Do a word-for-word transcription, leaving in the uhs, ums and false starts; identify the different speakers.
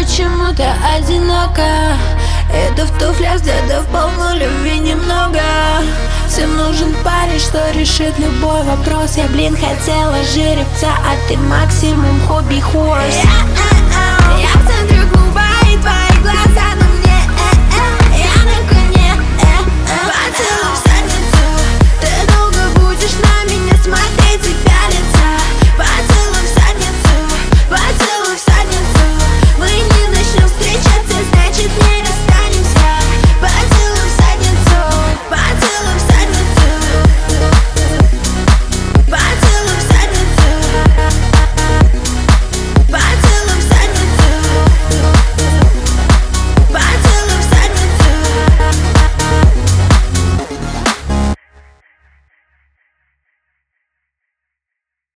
Speaker 1: почему ты одинока? Это в туфлях дедов полно, любви немного. Всем нужен парень, что решит любой вопрос. Я, блин, хотела жеребца, а ты максимум хобби-хорс. Я в центре